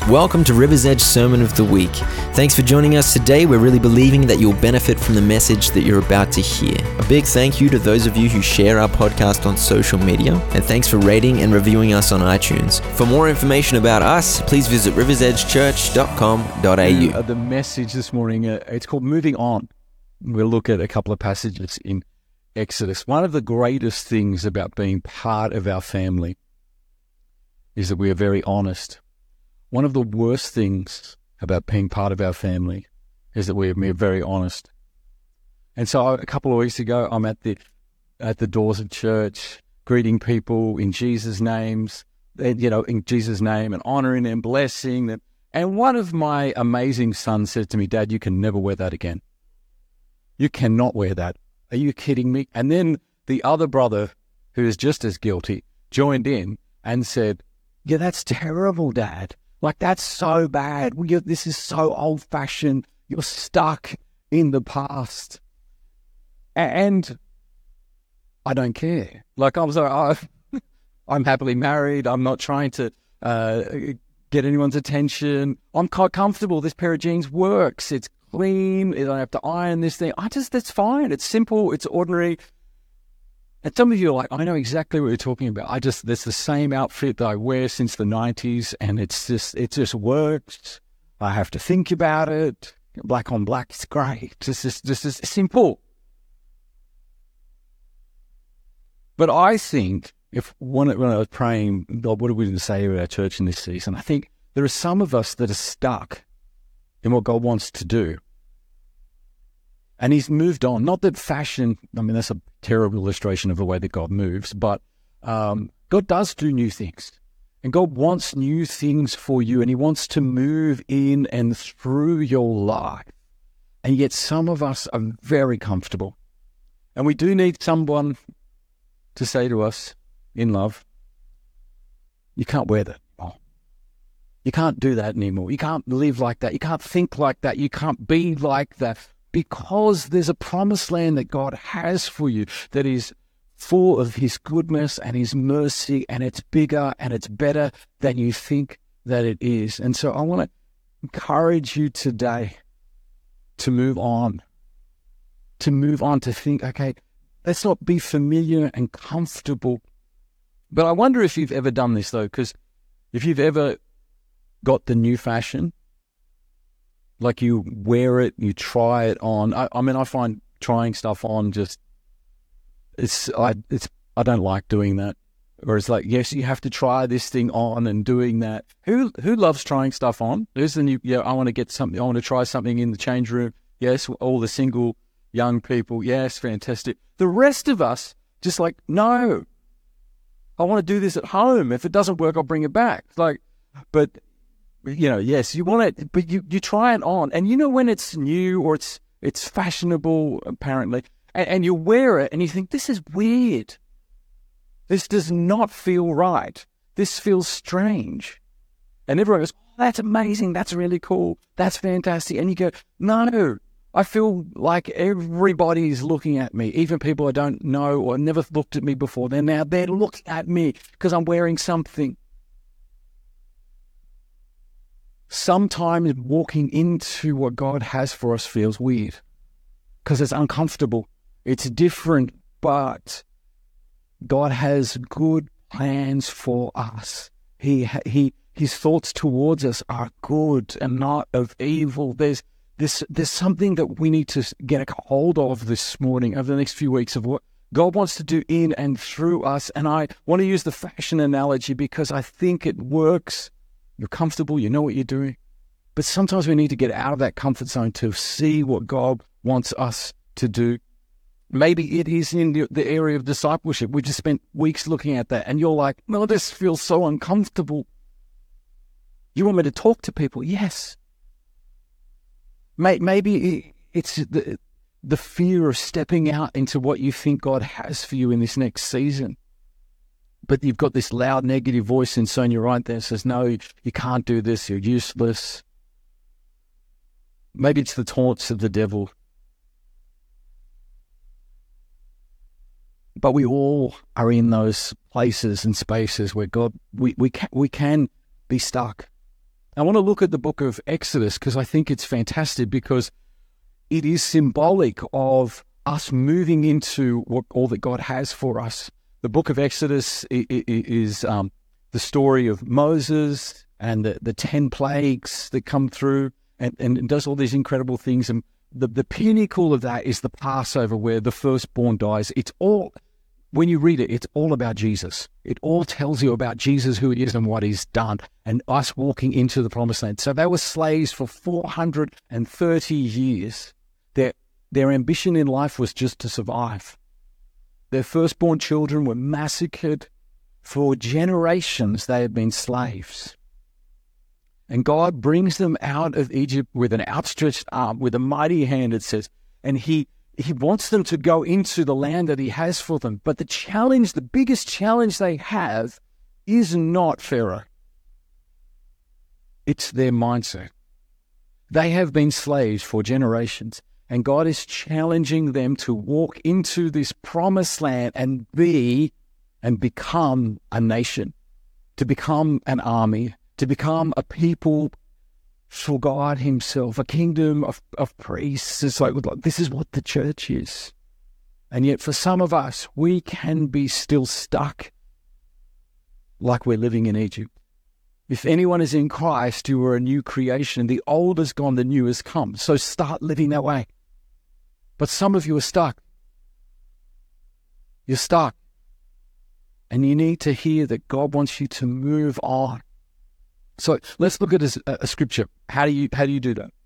Welcome to River's Edge Sermon of the Week. Thanks for joining us today. We're really believing that you'll benefit from the message that you're about to hear. A big thank you to those of you who share our podcast on social media, and thanks for rating and reviewing us on iTunes. For more information about us, please visit riversedgechurch.com.au. The message this morning, it's called Moving On. We'll look at a couple of passages in Exodus. One of the greatest things about being part of our family is that we are very honest. One of the worst things about being part of our family is that we're very honest. And so a couple of weeks ago, I'm at the doors of church, greeting people in Jesus' names, in Jesus' name, and honoring them, blessing them. And one of my amazing sons said to me, "Dad, you can never wear that again. You cannot wear that. Are you kidding me?" And then the other brother, who is just as guilty, joined in and said, "Yeah, that's terrible, Dad. Like, that's so bad. This is so old-fashioned. You're stuck in the past." And I don't care. Like, I'm happily married. I'm not trying to get anyone's attention. I'm quite comfortable. This pair of jeans works. It's clean. I don't have to iron this thing. That's fine. It's simple. It's ordinary. And some of you are like, "I know exactly what you're talking about. That's the same outfit that I wear since the 90s, and it just works. I have to think about it. Black on black is great. This is simple." But I think when I was praying, "God, what are we going to say to our church in this season?" I think there are some of us that are stuck in what God wants to do. And he's moved on. Not that fashion, that's a terrible illustration of the way that God moves, but God does do new things. And God wants new things for you, and he wants to move in and through your life. And yet some of us are very comfortable. And we do need someone to say to us in love, "You can't wear that anymore. You can't do that anymore. You can't live like that. You can't think like that. You can't be like that." Because there's a promised land that God has for you that is full of his goodness and his mercy, and it's bigger and it's better than you think that it is. And so I want to encourage you today to move on, to think, okay, let's not be familiar and comfortable. But I wonder if you've ever done this, though, because if you've ever got the new fashion, like you wear it, you try it on. I find trying stuff on I don't like doing that. Or it's like, yes, you have to try this thing on and doing that. Who loves trying stuff on? There's the new, I want to get something, I want to try something in the change room. Yes, all the single young people. Yes, fantastic. The rest of us just like, no, I want to do this at home. If it doesn't work, I'll bring it back. Yes, you want it, but you try it on. And when it's new or it's fashionable, apparently, and you wear it and you think, this is weird. This does not feel right. This feels strange. And everyone goes, "Oh, that's amazing. That's really cool. That's fantastic." And you go, "No, I feel like everybody's looking at me, even people I don't know or never looked at me before. They're looking at me because I'm wearing something." Sometimes walking into what God has for us feels weird because it's uncomfortable. It's different, but God has good plans for us. His thoughts towards us are good and not of evil. There's something that we need to get a hold of this morning over the next few weeks of what God wants to do in and through us. And I want to use the fashion analogy because I think it works. You're comfortable, you know what you're doing. But sometimes we need to get out of that comfort zone to see what God wants us to do. Maybe it is in the area of discipleship. We just spent weeks looking at that, and you're like, "No, this feels so uncomfortable." You want me to talk to people? Yes. Maybe it's the fear of stepping out into what you think God has for you in this next season. But you've got this loud negative voice inside you right there that says, "No, you can't do this, you're useless." Maybe it's the taunts of the devil. But we all are in those places and spaces where God, we can be stuck. I want to look at the book of Exodus because I think it's fantastic because it is symbolic of us moving into all that God has for us. The book of Exodus is the story of Moses and the 10 plagues that come through and does all these incredible things. And the pinnacle of that is the Passover where the firstborn dies. It's all, when you read it, it's all about Jesus. It all tells you about Jesus, who he is and what he's done, and us walking into the promised land. So they were slaves for 430 years. Their ambition in life was just to survive. Their firstborn children were massacred. For generations they had been slaves. And God brings them out of Egypt with an outstretched arm, with a mighty hand, it says, and he wants them to go into the land that he has for them. But the challenge, the biggest challenge they have is not Pharaoh. It's their mindset. They have been slaves for generations. And God is challenging them to walk into this promised land and become a nation, to become an army, to become a people for God himself, a kingdom of priests. It's like, this is what the church is. And yet for some of us, we can be still stuck like we're living in Egypt. If anyone is in Christ, you are a new creation. The old is gone, the new has come. So start living that way. But some of you are stuck. You're stuck. And you need to hear that God wants you to move on. So let's look at a scripture. How do you do that?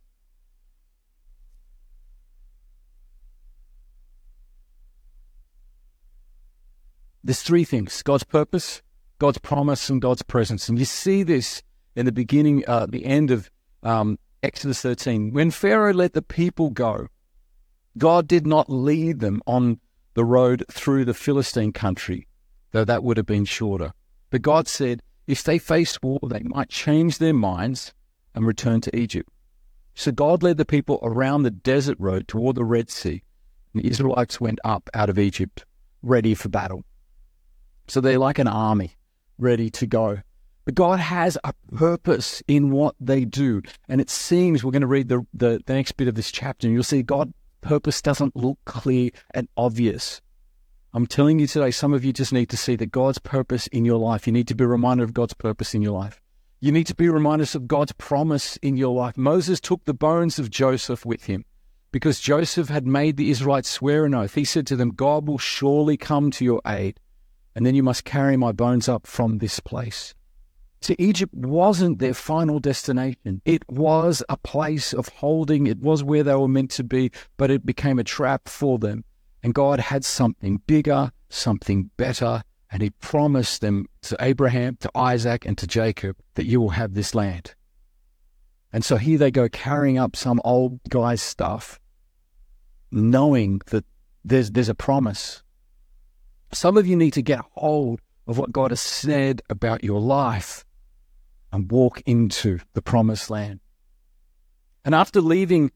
There's three things: God's purpose, God's promise, and God's presence. And you see this in the beginning, the end of Exodus 13. When Pharaoh let the people go, God did not lead them on the road through the Philistine country, though that would have been shorter. But God said, if they faced war, they might change their minds and return to Egypt. So God led the people around the desert road toward the Red Sea, and the Israelites went up out of Egypt, ready for battle. So they're like an army, ready to go. But God has a purpose in what they do. And it seems, we're going to read the next bit of this chapter, and you'll see God's purpose doesn't look clear and obvious. I'm telling you today, some of you just need to see that God's purpose in your life. You need to be reminded of God's purpose in your life. You need to be reminded of God's promise in your life. Moses took the bones of Joseph with him because Joseph had made the Israelites swear an oath. He said to them, God will surely come to your aid, and then you must carry my bones up from this place. See, Egypt wasn't their final destination. It was a place of holding. It was where they were meant to be, but it became a trap for them. And God had something bigger, something better, and he promised them, to Abraham, to Isaac, and to Jacob, that you will have this land. And so here they go carrying up some old guy's stuff, knowing that there's a promise. Some of you need to get hold of what God has said about your life and walk into the promised land. And after leaving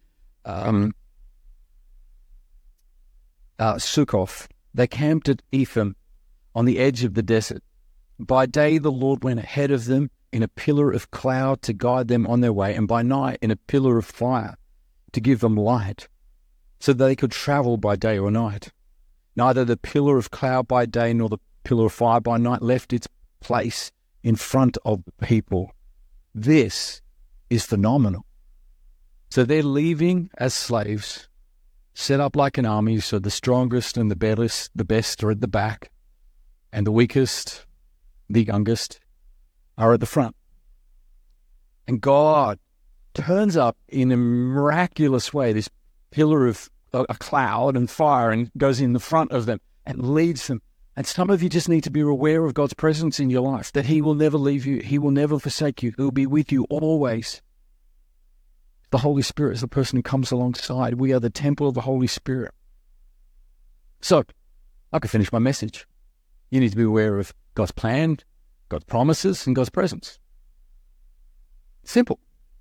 Sukkoth, they camped at Etham on the edge of the desert. By day the Lord went ahead of them in a pillar of cloud to guide them on their way, and by night in a pillar of fire to give them light, so that they could travel by day or night. Neither the pillar of cloud by day nor the pillar of fire by night left its place in front of the people. This is phenomenal. So they're leaving as slaves, set up like an army, so the strongest and the best are at the back, and the weakest, the youngest, are at the front. And God turns up in a miraculous way, this pillar of a cloud and fire, and goes in the front of them and leads them. And some of you just need to be aware of God's presence in your life, that he will never leave you. He will never forsake you. He will be with you always. The Holy Spirit is the person who comes alongside. We are the temple of the Holy Spirit. So, I could finish my message. You need to be aware of God's plan, God's promises, and God's presence. Simple.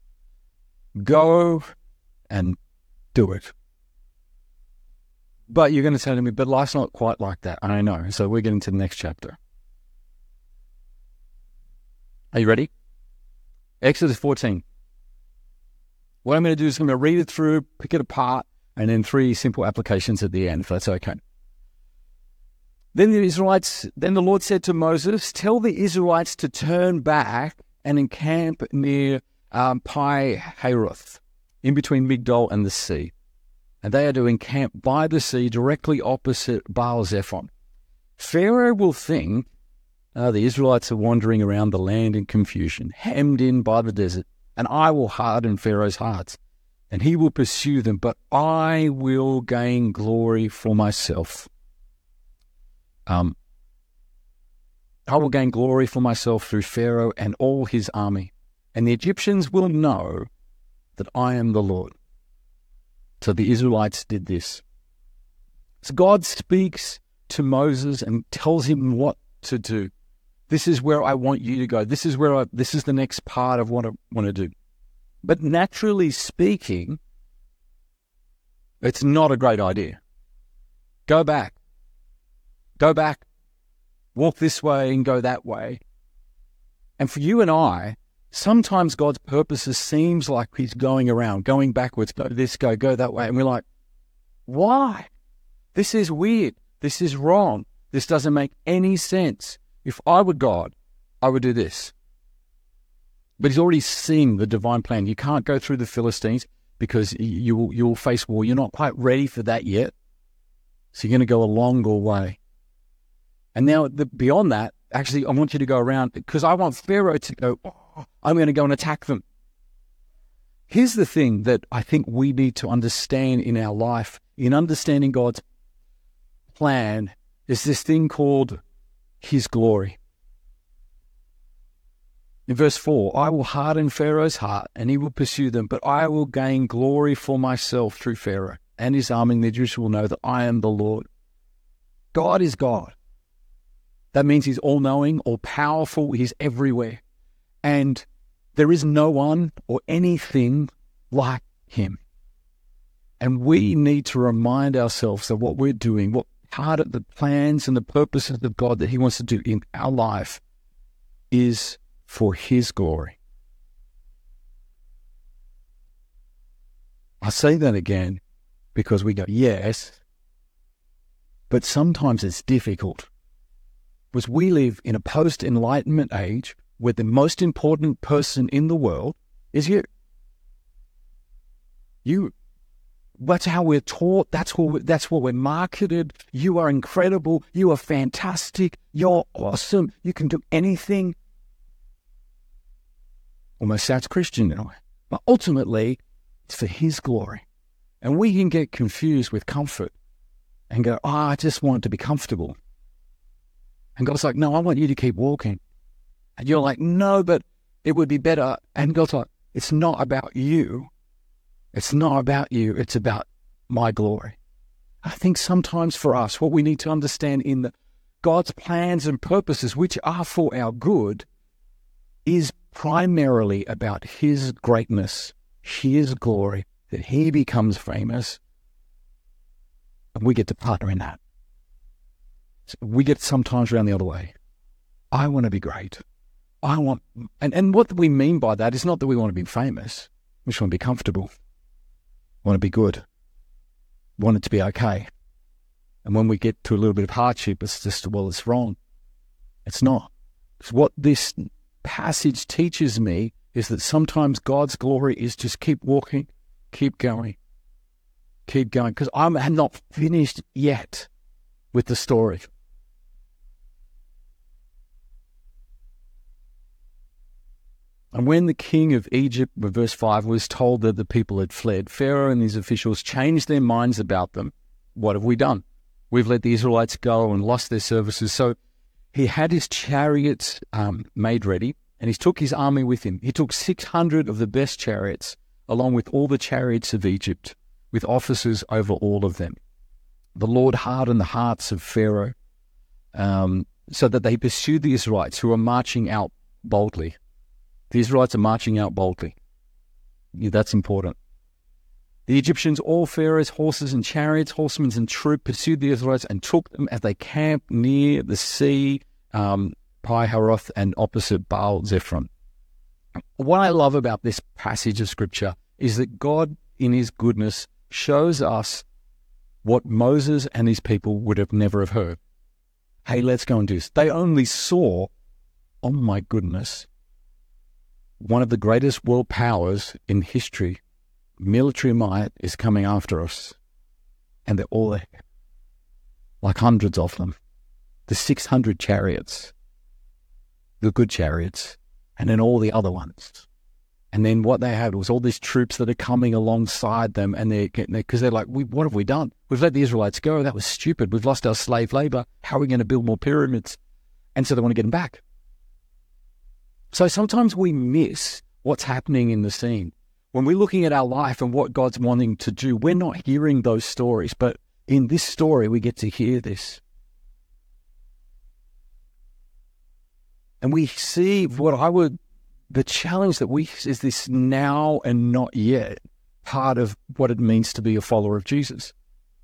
Go and do it. But you're going to say to me, but life's not quite like that. I know. So we're getting to the next chapter. Are you ready? Exodus 14. What I'm going to do is I'm going to read it through, pick it apart, and then 3 simple applications at the end, if that's okay. Then the Lord said to Moses, tell the Israelites to turn back and encamp near Pi-Hahiroth, in between Migdol and the sea. And they are to encamp by the sea directly opposite Baal-zephon. Pharaoh will think the Israelites are wandering around the land in confusion, hemmed in by the desert, and I will harden Pharaoh's heart, and he will pursue them, but I will gain glory for myself. I will gain glory for myself through Pharaoh and all his army, and the Egyptians will know that I am the Lord. So the Israelites did this. So God speaks to Moses and tells him what to do. This is where I want you to go. This is the next part of what I want to do. But naturally speaking, it's not a great idea. Go back, walk this way and go that way. And for you and I, sometimes God's purposes seems like he's going around, going backwards, go this, go that way. And we're like, why? This is weird. This is wrong. This doesn't make any sense. If I were God, I would do this. But he's already seen the divine plan. You can't go through the Philistines because you'll face war. You're not quite ready for that yet. So you're going to go a longer way. And now beyond that, actually, I want you to go around because I want Pharaoh to go, I'm going to go and attack them. Here's the thing that I think we need to understand in our life, in understanding God's plan, is this thing called his glory. In verse 4, I will harden Pharaoh's heart and he will pursue them, but I will gain glory for myself through Pharaoh and his army, and the Jews will know that I am the Lord. God is God. That means he's all-knowing, all-powerful, he's everywhere. And there is no one or anything like him. And we need to remind ourselves that what we're doing, what part of the plans and the purposes of God that he wants to do in our life is for his glory. I say that again because we go, yes, but sometimes it's difficult. Because we live in a post-enlightenment age where the most important person in the world is you. That's how we're taught. That's what we're marketed. You are incredible. You are fantastic. You're awesome. You can do anything. Almost sounds Christian in a way. But ultimately, it's for his glory. And we can get confused with comfort and go, I just want to be comfortable. And God's like, no, I want you to keep walking. And you're like, no, but it would be better. And God's like, it's not about you. It's not about you. It's about my glory. I think sometimes for us, what we need to understand in God's plans and purposes, which are for our good, is primarily about his greatness, his glory, that he becomes famous. And we get to partner in that. We get sometimes around the other way. I want to be great. And what we mean by that is not that we want to be famous. We just want to be comfortable. Want to be good. Want it to be okay. And when we get to a little bit of hardship, it's just, well, it's wrong. It's not. Because what this passage teaches me is that sometimes God's glory is just keep walking, keep going. Because I'm not finished yet with the story. And when the king of Egypt, verse 5, was told that the people had fled, Pharaoh and his officials changed their minds about them. What have we done? We've let the Israelites go and lost their services. So he had his chariots made ready, and he took his army with him. He took 600 of the best chariots, along with all the chariots of Egypt, with officers over all of them. The Lord hardened the hearts of Pharaoh so that they pursued the Israelites who were marching out boldly. The Israelites are marching out boldly. Yeah, that's important. The Egyptians, all Pharaoh's horses and chariots, horsemen and troop, pursued the Israelites and took them as they camped near the sea, Pi-Hahiroth, and opposite Baal-zephon. What I love about this passage of Scripture is that God, in his goodness, shows us what Moses and his people would have never have heard. Hey, let's go and do this. They only saw, oh my goodness, one of the greatest world powers in history, military might, is coming after us. And they're all there, like hundreds of them. The 600 chariots, the good chariots, and then all the other ones. And then what they had was all these troops that are coming alongside them, and because they're like, what have we done? We've let the Israelites go. That was stupid. We've lost our slave labor. How are we going to build more pyramids? And so they want to get them back. So sometimes we miss what's happening in the scene. When we're looking at our life and what God's wanting to do, we're not hearing those stories. But in this story, we get to hear this. And we see the challenge that is this now and not yet part of what it means to be a follower of Jesus.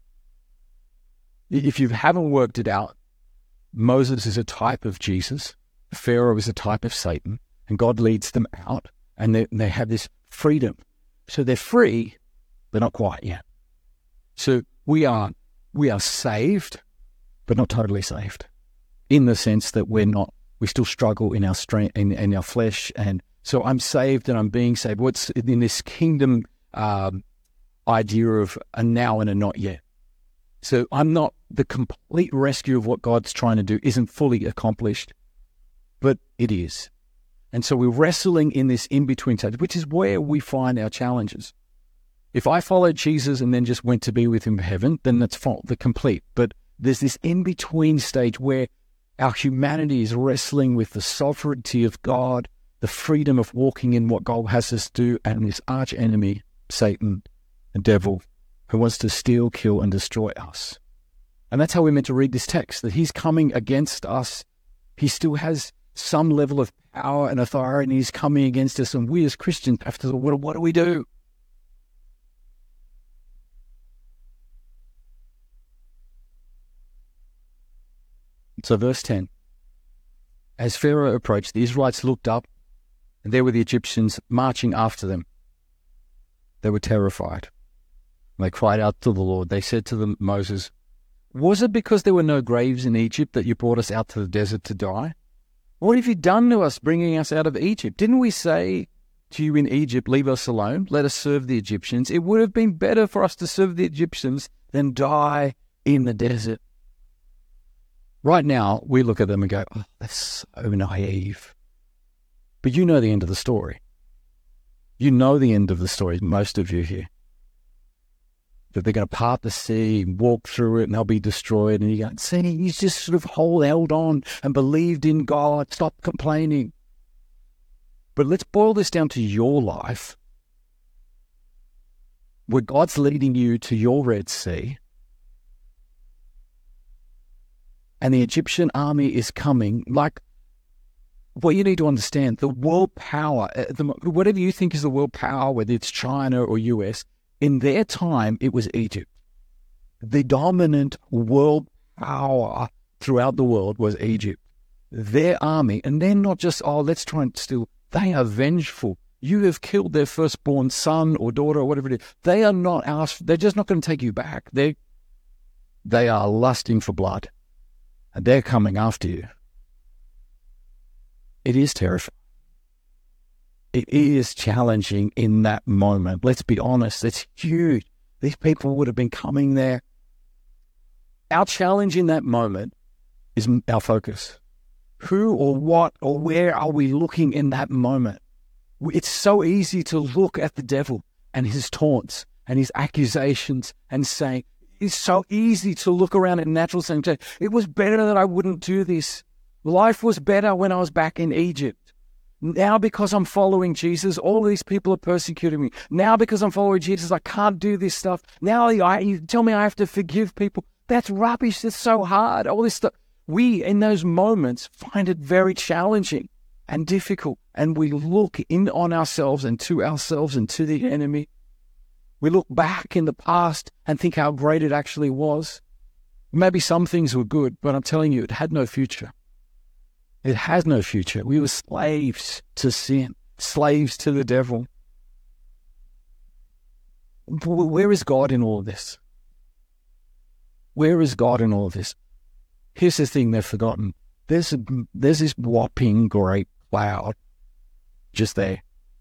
If you haven't worked it out, Moses is a type of Jesus, Pharaoh is a type of Satan, and God leads them out, and they have this freedom. So they're free, but not quite yet. So we are saved, but not totally saved, in the sense that we still struggle in our strength, in our flesh. And so I'm saved and I'm being saved. What's in this kingdom idea of a now and a not yet. So I'm not, the complete rescue of what God's trying to do isn't fully accomplished, but it is. And so we're wrestling in this in-between stage, which is where we find our challenges. If I followed Jesus and then just went to be with him in heaven, then that's the complete. But there's this in-between stage where our humanity is wrestling with the sovereignty of God, the freedom of walking in what God has us do, and this arch enemy, Satan, the devil, who wants to steal, kill, and destroy us. And that's how we're meant to read this text, that he's coming against us. He still has some level of power and authority, and he's coming against us, and we as Christians have to, what do we do? So verse 10, as Pharaoh approached, the Israelites looked up, and there were the Egyptians marching after them. They were terrified. They cried out to the Lord. They said to Moses, was it because there were no graves in Egypt that you brought us out to the desert to die? What have you done to us, bringing us out of Egypt? Didn't we say to you in Egypt, leave us alone, let us serve the Egyptians? It would have been better for us to serve the Egyptians than die in the desert. Right now, we look at them and go, oh, that's so naive. But you know the end of the story. You know the end of the story, most of you here. That they're going to part the sea, walk through it, and they'll be destroyed. And you go, see, you just sort of held on and believed in God. Stop complaining. But let's boil this down to your life, where God's leading you to your Red Sea, and the Egyptian army is coming. Like, what you need to understand, the world power, whatever you think is the world power, whether it's China or US, in their time, it was Egypt. The dominant world power throughout the world was Egypt. Their army, and they're not just, let's try and steal. They are vengeful. You have killed their firstborn son or daughter or whatever it is. They are not they're just not going to take you back. They are lusting for blood. And they're coming after you. It is terrifying. It is challenging in that moment. Let's be honest, it's huge. These people would have been coming there. Our challenge in that moment is our focus. Who or what or where are we looking in that moment? It's so easy to look at the devil and his taunts and his accusations and saying, it's so easy to look around in natural sense and say, it was better that I wouldn't do this. Life was better when I was back in Egypt. Now because I'm following Jesus, all these people are persecuting me. Now because I'm following Jesus, I can't do this stuff. Now you tell me I have to forgive people. That's rubbish. That's so hard. All this stuff. We, in those moments, find it very challenging and difficult. And we look in on ourselves and to the enemy. We look back in the past and think how great it actually was. Maybe some things were good, but I'm telling you, it had no future. It has no future. We were slaves to sin. slaves to the devil. Where is God in all of this? Where is God in all of this? Here's the thing they've forgotten. There's this whopping great cloud just there.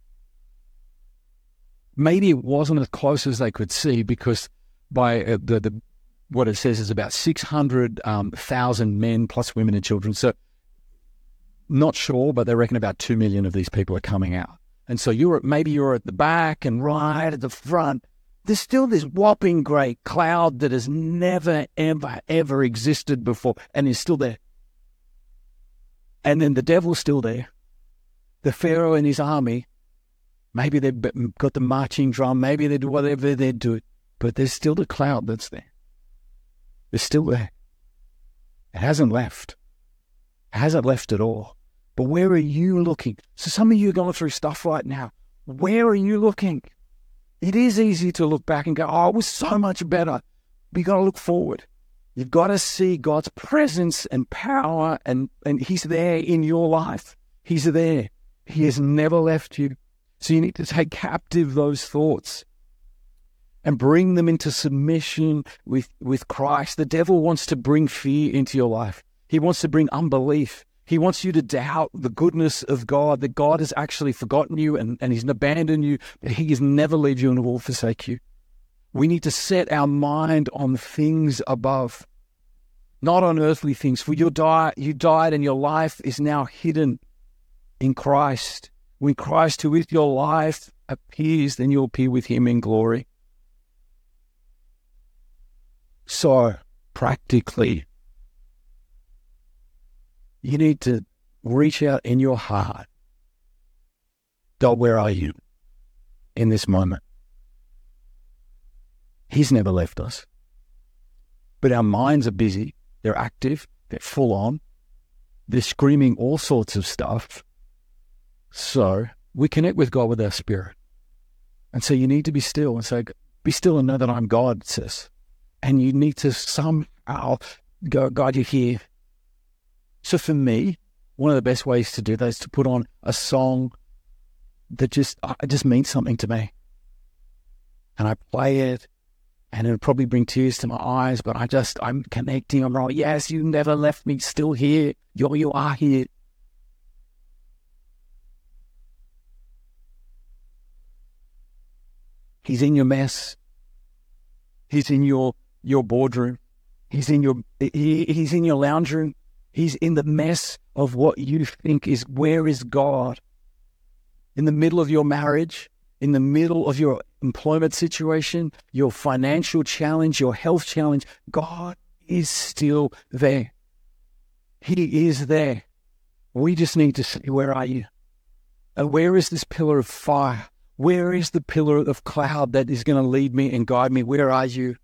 Maybe it wasn't as close as they could see, because by what it says is about 600,000 men plus women and children. So not sure, but they reckon about 2 million of these people are coming out. And so maybe you're at the back and right at the front. There's still this whopping great cloud that has never, ever, ever existed before and is still there. And then the devil's still there. The Pharaoh and his army, maybe they've got the marching drum, maybe they do whatever they do, but there's still the cloud that's there. It's still there. It hasn't left. It hasn't left at all. But where are you looking? So some of you are going through stuff right now. Where are you looking? It is easy to look back and go, oh, it was so much better. But you've got to look forward. You've got to see God's presence and power, and He's there in your life. He's there. He has never left you. So you need to take captive those thoughts and bring them into submission with Christ. The devil wants to bring fear into your life. He wants to bring unbelief. He wants you to doubt the goodness of God, that God has actually forgotten you and He's abandoned you, but He has never leave you and will forsake you. We need to set our mind on things above, not on earthly things. For you died and your life is now hidden in Christ. When Christ, who is your life, appears, then you'll appear with Him in glory. So, practically, you need to reach out in your heart. God, where are you in this moment? He's never left us. But our minds are busy. They're active. They're full on. They're screaming all sorts of stuff. So we connect with God with our spirit. And so you need to be still and say, be still and know that I'm God, it says. And you need to somehow go, God, you're here. So for me, one of the best ways to do that is to put on a song that just means something to me. And I play it, and it'll probably bring tears to my eyes, but I'm connecting. I'm like, yes, you never left me, still here. You are here. He's in your mess. He's in your boardroom. He's in your lounge room. He's in the mess of what you think is, where is God? In the middle of your marriage, in the middle of your employment situation, your financial challenge, your health challenge, God is still there. He is there. We just need to see, where are you? And where is this pillar of fire? Where is the pillar of cloud that is going to lead me and guide me? Where are you?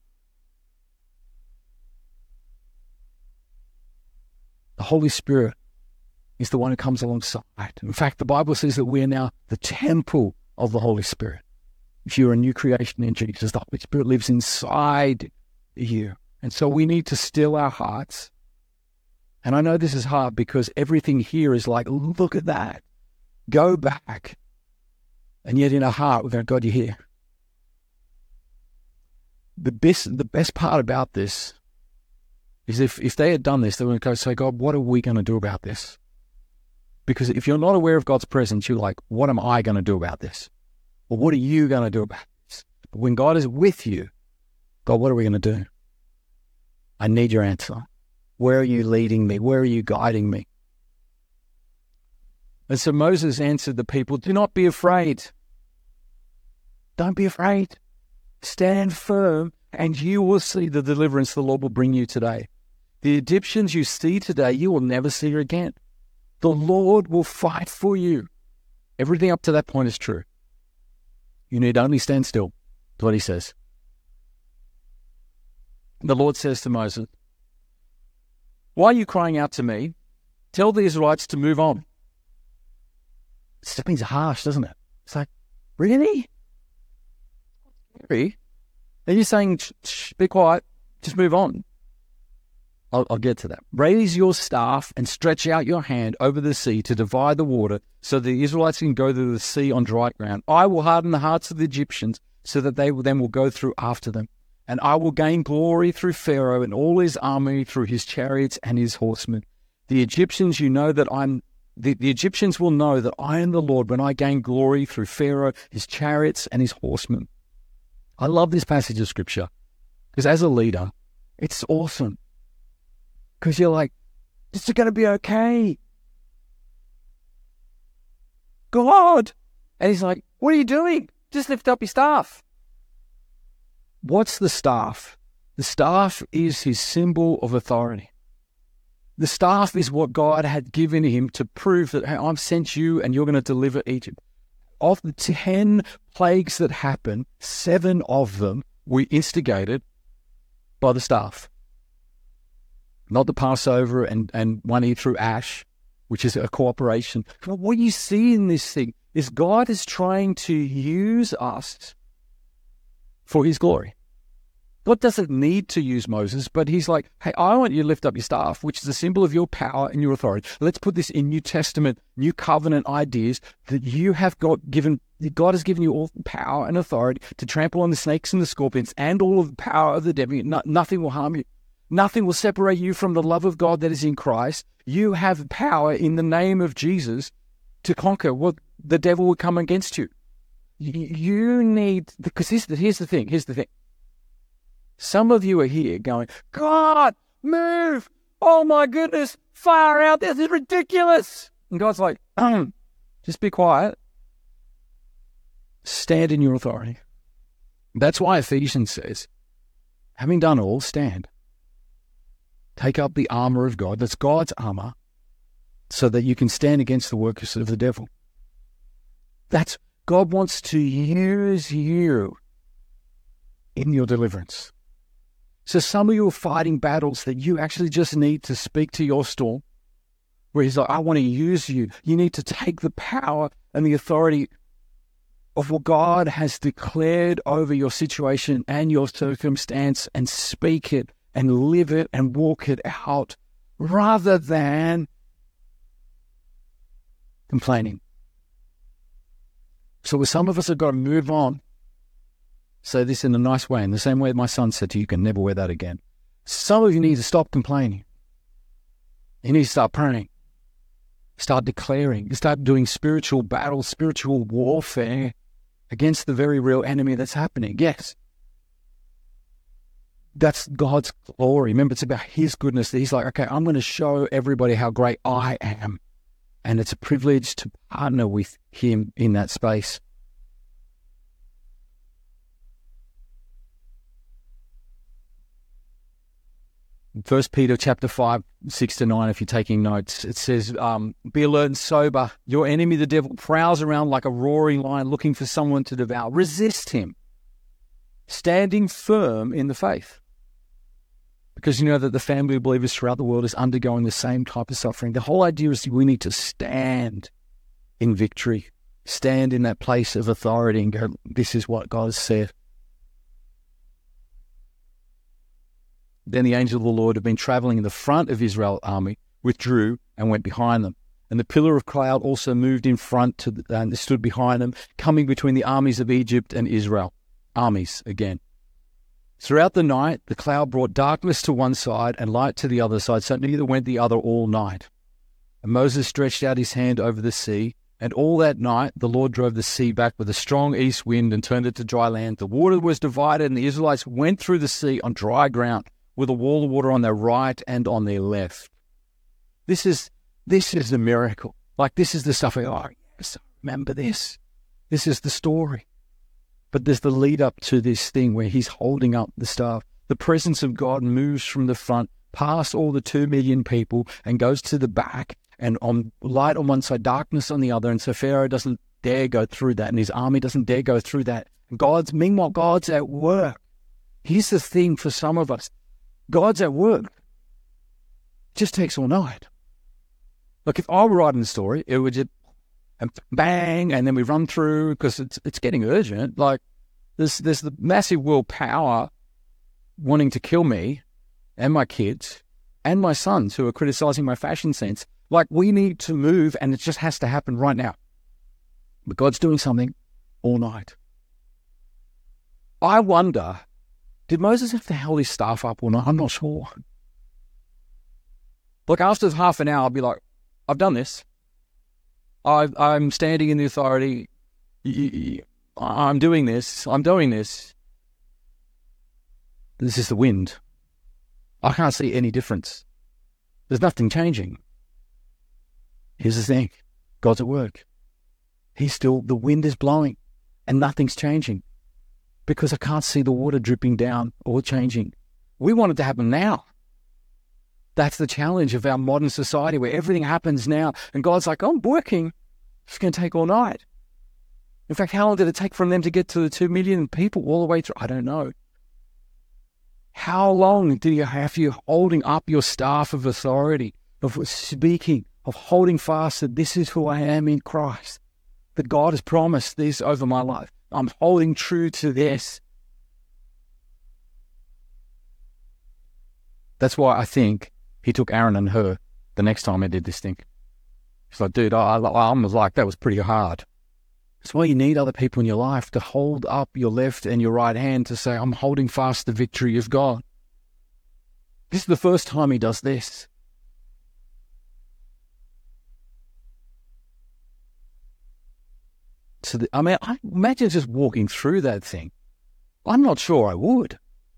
The Holy Spirit is the one who comes alongside. In fact, the Bible says that we are now the temple of the Holy Spirit. If you're a new creation in Jesus, the Holy Spirit lives inside you. And so we need to still our hearts. And I know this is hard because everything here is like, look at that. Go back. And yet in our heart, we're going, God, you're here. The best part about this is if they had done this, they would go say, God, what are we going to do about this? Because if you're not aware of God's presence, you're like, what am I going to do about this? Or what are you going to do about this? But when God is with you, God, what are we going to do? I need your answer. Where are you leading me? Where are you guiding me? And so Moses answered the people, do not be afraid. Don't be afraid. Stand firm, and you will see the deliverance the Lord will bring you today. The Egyptians you see today, you will never see again. The Lord will fight for you. Everything up to that point is true. You need only stand still. That's what he says. The Lord says to Moses, why are you crying out to me? Tell the Israelites to move on. That means harsh, doesn't it? It's like, really? Scary. And you're saying, shh, be quiet, just move on. I'll get to that. Raise your staff and stretch out your hand over the sea to divide the water so the Israelites can go through the sea on dry ground. I will harden the hearts of the Egyptians so that they will go through after them. And I will gain glory through Pharaoh and all his army, through his chariots and his horsemen. The Egyptians will know that I am the Lord when I gain glory through Pharaoh, his chariots and his horsemen. I love this passage of scripture because as a leader, it's awesome. Because you're like, this is going to be okay. God. And he's like, what are you doing? Just lift up your staff. What's the staff? The staff is his symbol of authority. The staff is what God had given him to prove that, hey, I've sent you and you're going to deliver Egypt. Of the 10 plagues that happened, 7 of them were instigated by the staff. Not the Passover and one he threw ash, which is a cooperation. But what you see in this thing is God is trying to use us for his glory. God doesn't need to use Moses, but he's like, hey, I want you to lift up your staff, which is a symbol of your power and your authority. Let's put this in New Testament, New Covenant ideas that you have God has given you all the power and authority to trample on the snakes and the scorpions and all of the power of the devil. Nothing will harm you. Nothing will separate you from the love of God that is in Christ. You have power in the name of Jesus to conquer what the devil will come against you. You need, because here's the thing. Some of you are here going, God, move. Oh my goodness, far out. This is ridiculous. And God's like, just be quiet. Stand in your authority. That's why Ephesians says, having done all, stand. Take up the armor of God. That's God's armor so that you can stand against the workers of the devil. That's God wants to use you in your deliverance. So some of you are fighting battles that you actually just need to speak to your storm, where he's like, I want to use you. You need to take the power and the authority of what God has declared over your situation and your circumstance and speak it and live it and walk it out rather than complaining. So some of us have got to move on. Say this in a nice way, in the same way my son said to you, you can never wear that again. Some of you need to stop complaining. You need to start praying. Start declaring. Start doing spiritual battle, spiritual warfare against the very real enemy that's happening. Yes. That's God's glory. Remember, it's about his goodness. He's like, okay, I'm going to show everybody how great I am. And it's a privilege to partner with him in that space. 1 Peter chapter 5, 6-9, if you're taking notes, it says, be alert and sober. Your enemy, the devil, prowls around like a roaring lion looking for someone to devour. Resist him, standing firm in the faith. Because you know that the family of believers throughout the world is undergoing the same type of suffering. The whole idea is we need to stand in victory, stand in that place of authority and go, this is what God has said. Then the angel of the Lord had been traveling in the front of Israel's army, withdrew and went behind them. And the pillar of cloud also moved in front and stood behind them, coming between the armies of Egypt and Israel. Armies again. Throughout the night, the cloud brought darkness to one side and light to the other side, so neither went the other all night. And Moses stretched out his hand over the sea, and all that night the Lord drove the sea back with a strong east wind and turned it to dry land. The water was divided, and the Israelites went through the sea on dry ground, with a wall of water on their right and on their left. This is the miracle. Like, this is the stuff where, oh, yes, remember this. This is the story. But there's the lead up to this thing where he's holding up the staff. The presence of God moves from the front, past all the 2 million people, and goes to the back, and on light on one side, darkness on the other. And so Pharaoh doesn't dare go through that, and his army doesn't dare go through that. Meanwhile, God's at work. Here's the thing for some of us. God's at work. It just takes all night. Look, if I were writing the story, it would just bang, and then we run through because it's getting urgent. Like, there's the massive world power wanting to kill me and my kids, and my sons who are criticizing my fashion sense. Like, we need to move, and it just has to happen right now. But God's doing something all night. I wonder, did Moses have to hold his staff up or not? I'm not sure. Look, after half an hour, I'll be like, I've done this. I'm standing in the authority. I'm doing this. I'm doing this. This is the wind. I can't see any difference. There's nothing changing. Here's the thing. God's at work. The wind is blowing and nothing's changing because I can't see the water dripping down or changing. We want it to happen now. That's the challenge of our modern society where everything happens now. And God's like, I'm working. It's going to take all night. In fact, how long did it take from them to get to the 2 million people all the way through? I don't know. How long do you have you holding up your staff of authority, of speaking, of holding fast that this is who I am in Christ, that God has promised this over my life. I'm holding true to this. That's why I think he took Aaron and Hur the next time he did this thing. He's like, dude, I was like, that was pretty hard. That's why you need other people in your life to hold up your left and your right hand to say, I'm holding fast the victory of God. This is the first time he does this. So, I imagine just walking through that thing. I'm not sure I would.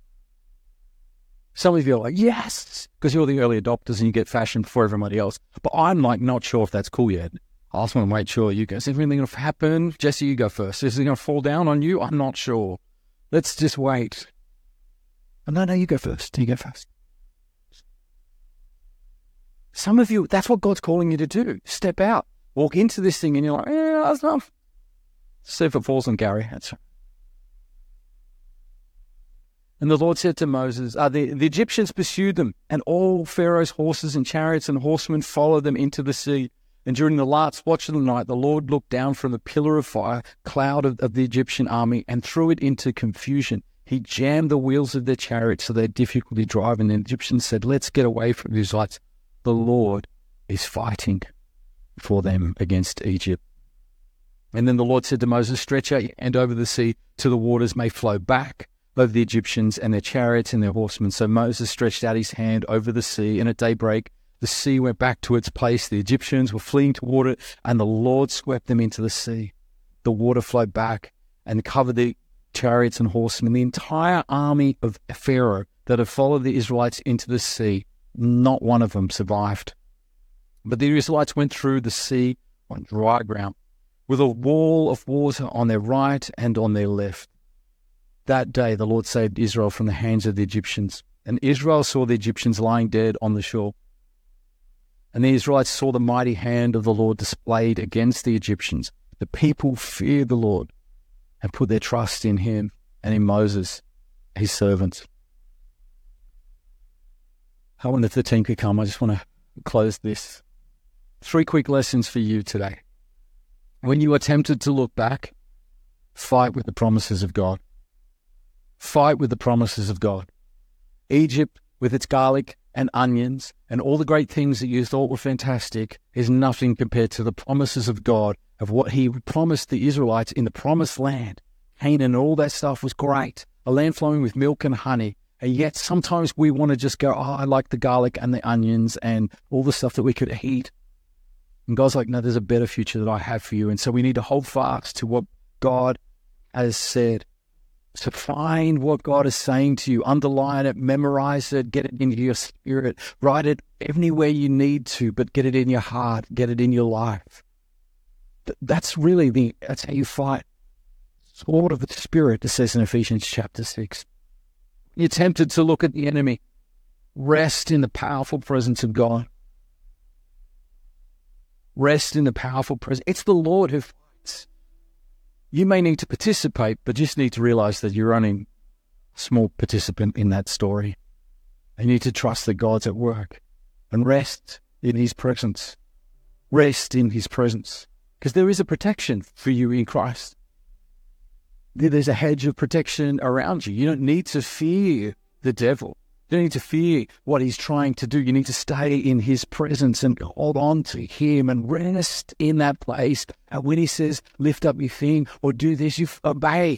Some of you are like, yes, because you're the early adopters and you get fashion before everybody else. But I'm like, not sure if that's cool yet. I just want to make sure you go. Is everything going to happen? Jesse, you go first. Is it going to fall down on you? I'm not sure. Let's just wait. Oh, no, you go first. You go first. Some of you, that's what God's calling you to do. Step out. Walk into this thing and you're like, yeah, that's enough. See if it falls on Gary. That's right. And the Lord said to Moses, the Egyptians pursued them, and all Pharaoh's horses and chariots and horsemen followed them into the sea. And during the last watch of the night, the Lord looked down from the pillar of fire, cloud of the Egyptian army, and threw it into confusion. He jammed the wheels of their chariots so they had difficulty driving. And the Egyptians said, let's get away from the Israelites. The Lord is fighting for them against Egypt. And then the Lord said to Moses, stretch out your hand over the sea till the waters may flow back over the Egyptians and their chariots and their horsemen. So Moses stretched out his hand over the sea, and at daybreak the sea went back to its place. The Egyptians were fleeing toward it, and the Lord swept them into the sea. The water flowed back and covered the chariots and horsemen. The entire army of Pharaoh that had followed the Israelites into the sea, not one of them survived. But the Israelites went through the sea on dry ground, with a wall of water on their right and on their left. That day the Lord saved Israel from the hands of the Egyptians, and Israel saw the Egyptians lying dead on the shore. And the Israelites saw the mighty hand of the Lord displayed against the Egyptians. The people feared the Lord and put their trust in him and in Moses, his servant. I wonder if the team could come. I just want to close this. 3 quick lessons for you today. When you are tempted to look back, fight with the promises of God. Fight with the promises of God. Egypt, with its garlic and onions and all the great things that you thought were fantastic, is nothing compared to the promises of God, of what he promised the Israelites in the promised land. Canaan and all that stuff was great, a land flowing with milk and honey. And yet sometimes we want to just go, I like the garlic and the onions and all the stuff that we could eat. And God's like, no, there's a better future that I have for you. And so we need to hold fast to what God has said. So find what God is saying to you, underline it, memorize it, get it into your spirit, write it anywhere you need to, but get it in your heart, get it in your life. That's how you fight. Sword of the Spirit, it says in Ephesians chapter 6. You're tempted to look at the enemy. Rest in the powerful presence of God. Rest in the powerful presence. It's the Lord who fights. You may need to participate, but just need to realize that you're only a small participant in that story. You need to trust that God's at work and rest in his presence. Rest in his presence. Because there is a protection for you in Christ. There's a hedge of protection around you. You don't need to fear the devil. You don't need to fear what he's trying to do. You need to stay in his presence and hold on to him and rest in that place. And when he says, lift up your thing or do this, you obey.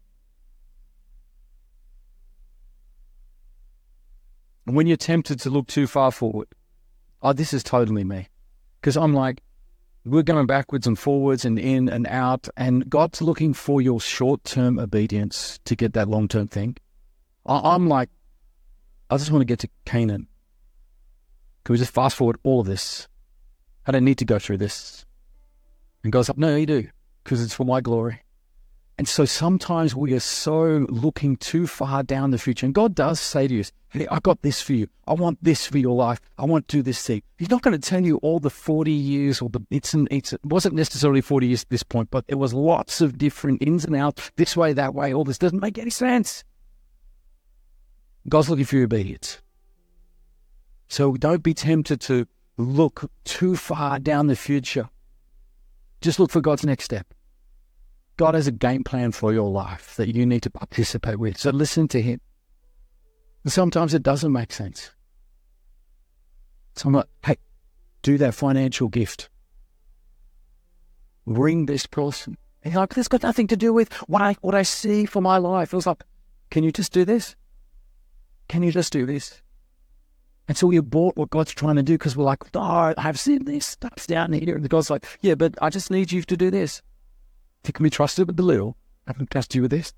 And when you're tempted to look too far forward, this is totally me. Because I'm like, we're going backwards and forwards and in and out. And God's looking for your short-term obedience to get that long-term thing. I'm like, I just want to get to Canaan. Can we just fast forward all of this? I don't need to go through this. And God's like, no, you do, because it's for my glory. And so sometimes we are so looking too far down the future. And God does say to you, hey, I got this for you. I want this for your life. I want to do this thing. He's not going to tell you all the 40 years or it wasn't necessarily 40 years at this point, but it was lots of different ins and outs, this way, that way. All this doesn't make any sense. God's looking for your obedience. So don't be tempted to look too far down the future. Just look for God's next step. God has a game plan for your life that you need to participate with. So listen to him. And sometimes it doesn't make sense. So I'm like, hey, do that financial gift. Ring this person. And you're like, this got nothing to do with what I see for my life. It was like, can you just do this? Can you just do this? And so we abort what God's trying to do because we're like, oh, I've seen this stuff's down here. And God's like, yeah, but I just need you to do this. If you can be trusted with the little, I can trust you with this.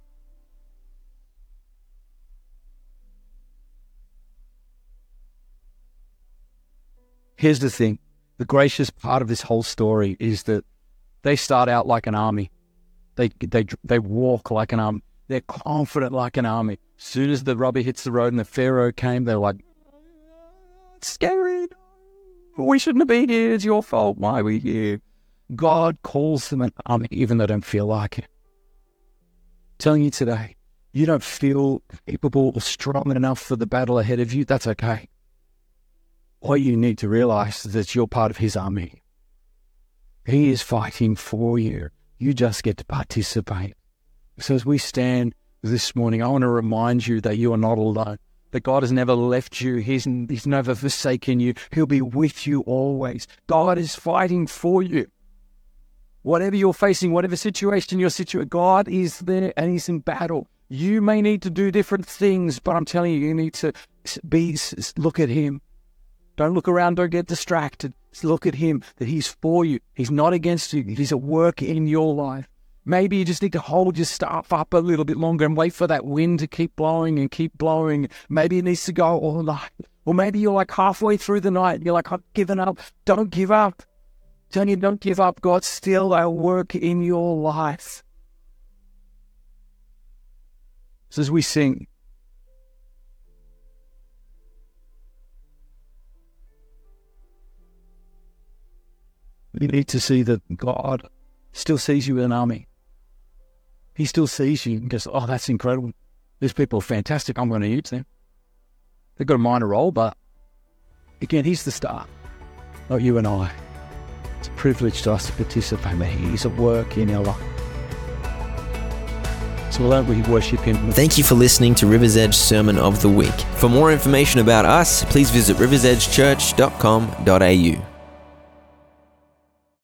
Here's the thing. The gracious part of this whole story is that they start out like an army. They walk like an army. They're confident like an army. As soon as the rubber hits the road and the Pharaoh came, they're like, it's scary. We shouldn't have been here. It's your fault. Why are we here? God calls them an army, even though they don't feel like it. I'm telling you today, you don't feel capable or strong enough for the battle ahead of you. That's okay. What you need to realize is that you're part of his army. He is fighting for you. You just get to participate. So as we stand this morning, I want to remind you that you are not alone. That God has never left you. He's never forsaken you. He'll be with you always. God is fighting for you. Whatever you're facing, whatever situation you're situated, God is there and he's in battle. You may need to do different things, but I'm telling you, you need to look at him. Don't look around, don't get distracted. Just look at him, that he's for you. He's not against you. He's at work in your life. Maybe you just need to hold your staff up a little bit longer and wait for that wind to keep blowing and keep blowing. Maybe it needs to go all night. Or maybe you're like halfway through the night and you're like, I've given up. Don't give up. Tell you, don't give up. God's still at work in your life. So as we sing, we need to see that God still sees you as an army. He still sees you and goes, oh, that's incredible. These people are fantastic. I'm going to use them. They've got a minor role, but again, he's the star, not you and I. It's a privilege to us to participate. He's at work in our life. So why don't we worship him? Thank you for listening to River's Edge Sermon of the Week. For more information about us, please visit riversedgechurch.com.au.